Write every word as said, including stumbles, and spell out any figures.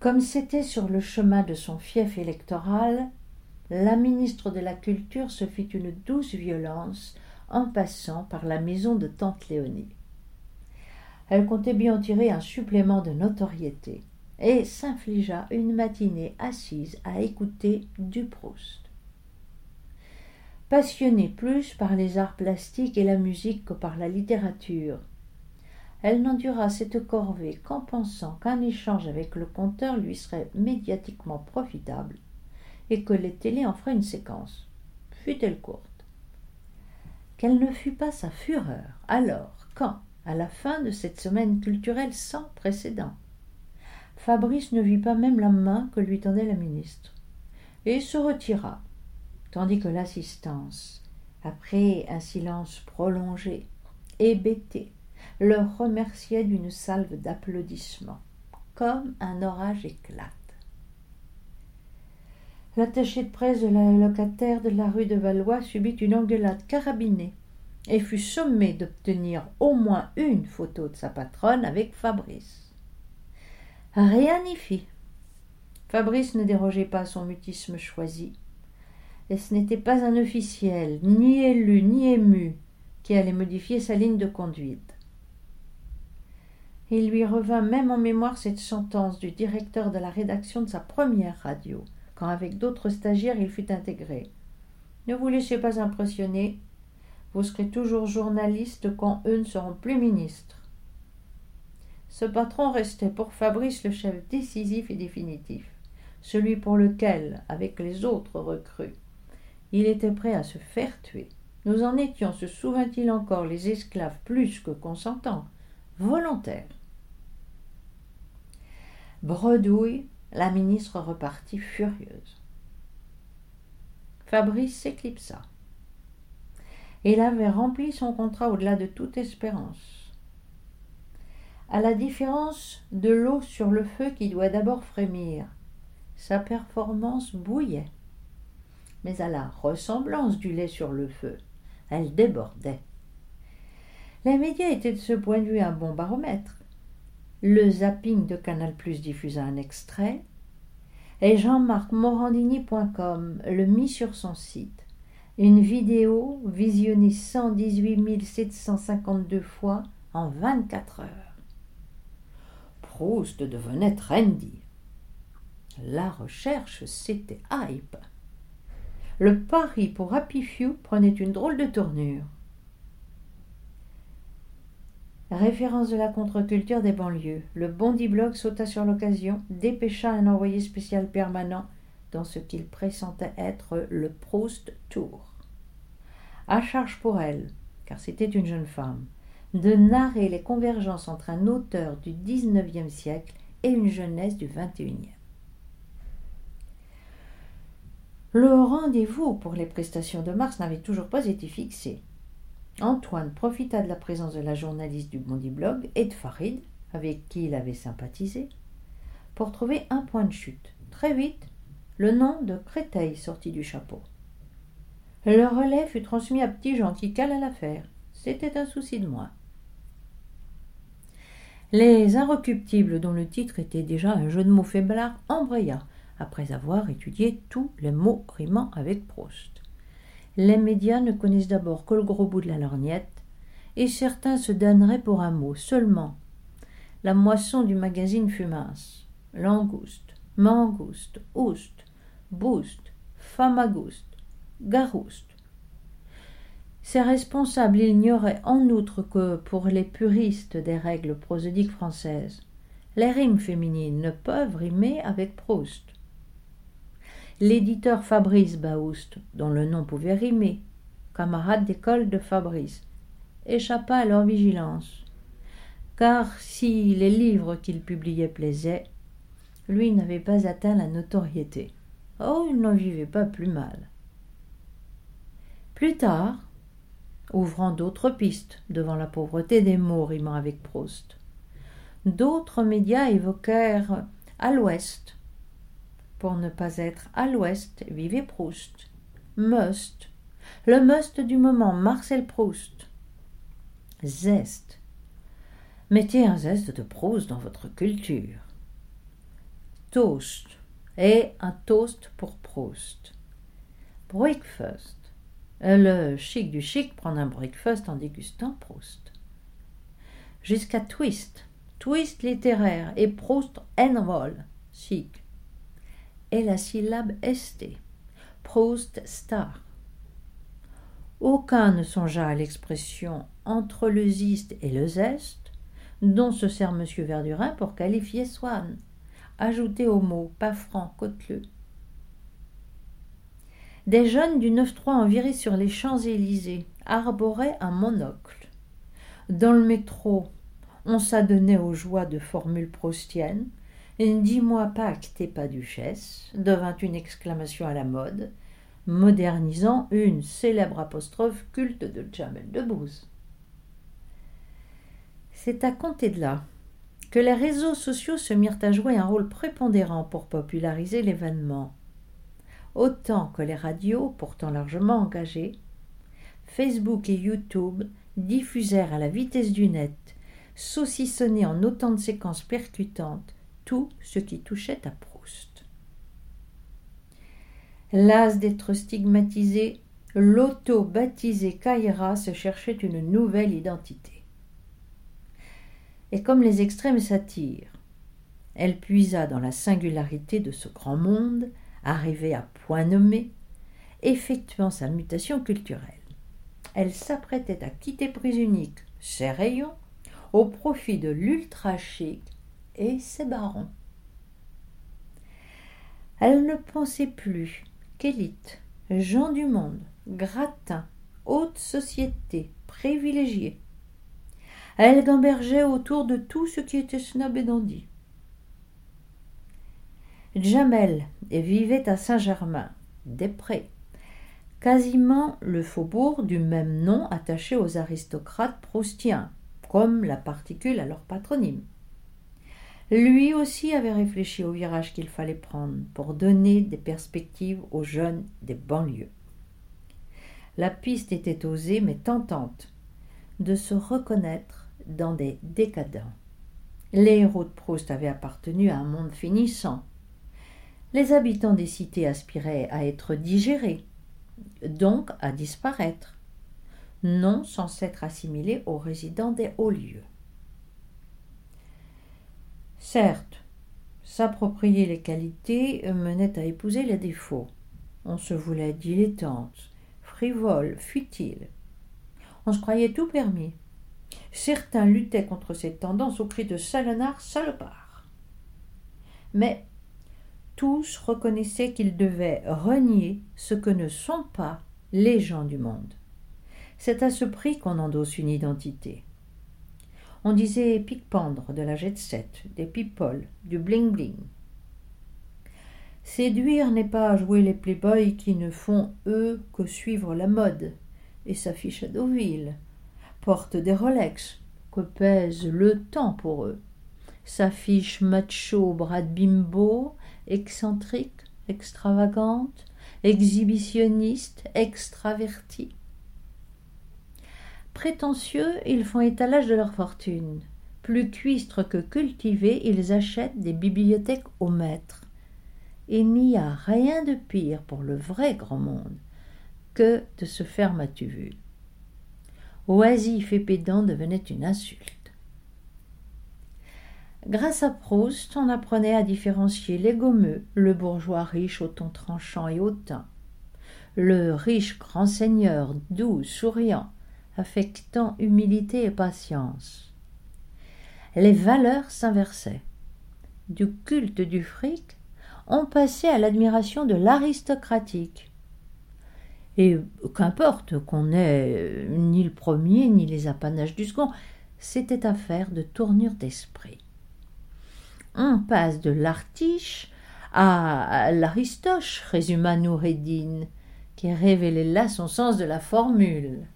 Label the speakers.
Speaker 1: Comme c'était sur le chemin de son fief électoral, la ministre de la Culture se fit une douce violence en passant par la maison de tante Léonie. Elle comptait bien en tirer un supplément de notoriété et s'infligea une matinée assise à écouter du Proust. Passionnée plus par les arts plastiques et la musique que par la littérature, elle n'endura cette corvée qu'en pensant qu'un échange avec le conteur lui serait médiatiquement profitable et que les télés en feraient une séquence, fût-elle courte. Quelle ne fut pas sa fureur alors quand, à la fin de cette semaine culturelle sans précédent, Fabrice ne vit pas même la main que lui tendait la ministre et se retira, tandis que l'assistance, après un silence prolongé, hébété, le remerciait d'une salve d'applaudissements, comme un orage éclate. L'attaché de presse de la locataire de la rue de Valois subit une engueulade carabinée et fut sommé d'obtenir au moins une photo de sa patronne avec Fabrice. Rien n'y fit. Fabrice ne dérogeait pas à son mutisme choisi, et ce n'était pas un officiel, ni élu, ni ému, qui allait modifier sa ligne de conduite. Il lui revint même en mémoire cette sentence du directeur de la rédaction de sa première radio, quand avec d'autres stagiaires il fut intégré. « Ne vous laissez pas impressionner, vous serez toujours journaliste quand eux ne seront plus ministres. » Ce patron restait pour Fabrice le chef décisif et définitif, celui pour lequel, avec les autres recrues, il était prêt à se faire tuer. Nous en étions, se souvint-il encore, les esclaves plus que consentants, volontaires. Bredouille, la ministre repartit furieuse. Fabrice s'éclipsa. Il avait rempli son contrat au-delà de toute espérance. À la différence de l'eau sur le feu qui doit d'abord frémir, sa performance bouillait. Mais à la ressemblance du lait sur le feu, elle débordait. Les médias étaient de ce point de vue un bon baromètre. Le zapping de Canal+ diffusa un extrait, et Jean-Marc Morandini point com le mit sur son site. Une vidéo visionnée cent dix-huit mille sept cent cinquante-deux fois en vingt-quatre heures. Proust devenait trendy. La recherche, c'était hype. Le pari pour Happy Few prenait une drôle de tournure. Référence de la contre-culture des banlieues. Le Bondi Blog sauta sur l'occasion, dépêcha un envoyé spécial permanent dans ce qu'il pressentait être le Proust Tour. À charge pour elle, car c'était une jeune femme, de narrer les convergences entre un auteur du dix-neuvième siècle et une jeunesse du vingt et unième. Le rendez-vous pour les prestations de mars n'avait toujours pas été fixé. Antoine profita de la présence de la journaliste du Bondi Blog et de Farid, avec qui il avait sympathisé, pour trouver un point de chute. Très vite, le nom de Créteil sortit du chapeau. Le relais fut transmis à Petit-Jean qui cala l'affaire. C'était un souci de moins. Les Inrecuptibles, dont le titre était déjà un jeu de mots faiblard, embraya, après avoir étudié tous les mots rimant avec Proust. Les médias ne connaissent d'abord que le gros bout de la lorgnette, et certains se donneraient pour un mot seulement. La moisson du magazine fut mince. Langouste, mangouste, ouste, boost, famagouste, garouste. Ces responsables ignoraient en outre que, pour les puristes des règles prosodiques françaises, les rimes féminines ne peuvent rimer avec Proust. L'éditeur Fabrice Baoust, dont le nom pouvait rimer, camarade d'école de Fabrice, échappa à leur vigilance, car si les livres qu'il publiait plaisaient, lui n'avait pas atteint la notoriété. Oh, il n'en vivait pas plus mal. Plus tard, ouvrant d'autres pistes devant la pauvreté des mots rimant avec Proust, d'autres médias évoquèrent « à l'ouest ». Pour ne pas être à l'ouest, vivait Proust. Must, le must du moment, Marcel Proust. Zeste. Mettez un zeste de Proust dans votre culture. toast et un toast pour Proust. Breakfast. Le chic du chic prend un breakfast en dégustant Proust. Jusqu'à twist. Twist littéraire et Proust en vol. Chic. Et la syllabe st. Proust star. Aucun ne songea à l'expression entre le ziste et le zeste, dont se sert M. Verdurin pour qualifier Swann, ajouté au mot pas franc, côteleux. Des jeunes du neuf trois en virée sur les Champs-Élysées arboraient un monocle. Dans le métro, on s'adonnait aux joies de formules proustiennes. « Dis-moi Pâques, t'es pas duchesse » devint une exclamation à la mode, modernisant une célèbre apostrophe culte de Jamel Debbouze. C'est à compter de là que les réseaux sociaux se mirent à jouer un rôle prépondérant pour populariser l'événement. Autant que les radios, pourtant largement engagées, Facebook et YouTube diffusèrent à la vitesse du net, saucissonnés en autant de séquences percutantes, tout ce qui touchait à Proust. Las d'être stigmatisé, l'auto-baptisé Caïra se cherchait une nouvelle identité. Et comme les extrêmes s'attirent, elle puisa dans la singularité de ce grand monde, arrivé à point nommé, effectuant sa mutation culturelle. Elle s'apprêtait à quitter prise unique ses rayons au profit de l'ultra-chic et ses barons. Elle ne pensait plus qu'élite, gens du monde, gratins, haute société, privilégiés. Elle gambergeait autour de tout ce qui était snob et dandy. Jamel vivait à Saint-Germain-des-Prés, quasiment le faubourg du même nom attaché aux aristocrates proustiens, comme la particule à leur patronyme. Lui aussi avait réfléchi au virage qu'il fallait prendre pour donner des perspectives aux jeunes des banlieues. La piste était osée mais tentante, de se reconnaître dans des décadents. Les héros de Proust avaient appartenu à un monde finissant. Les habitants des cités aspiraient à être digérés, donc à disparaître, non sans s'être assimilés aux résidents des hauts lieux. Certes, s'approprier les qualités menait à épouser les défauts. On se voulait dilettante, frivole, futile. On se croyait tout permis. Certains luttaient contre cette tendance au cri de salonard, salopard. Mais tous reconnaissaient qu'ils devaient renier ce que ne sont pas les gens du monde. C'est à ce prix qu'on endosse une identité. On disait pique-pendre de la jet-set, des people, du bling-bling. Séduire n'est pas jouer les playboys qui ne font, eux, que suivre la mode et s'affichent à Deauville, portent des Rolex, que pèse le temps pour eux, s'affichent macho, bras de bimbo, excentrique, extravagante, exhibitionniste, extraverti. Prétentieux, ils font étalage de leur fortune. Plus cuistres que cultivés, ils achètent des bibliothèques au maître. Il n'y a rien de pire pour le vrai grand monde que de se faire matu vu. Oisif et pédant devenait une insulte. Grâce à Proust, on apprenait à différencier les gommeux, le bourgeois riche au ton tranchant et hautain, le riche grand seigneur doux, souriant, affectant humilité et patience. Les valeurs s'inversaient. Du culte du fric, on passait à l'admiration de l'aristocratique. Et qu'importe qu'on n'ait ni le premier ni les apanages du second, c'était affaire de tournure d'esprit. On passe de l'artiche à l'aristoche, résuma Noureddin, qui révélait là son sens de la formule.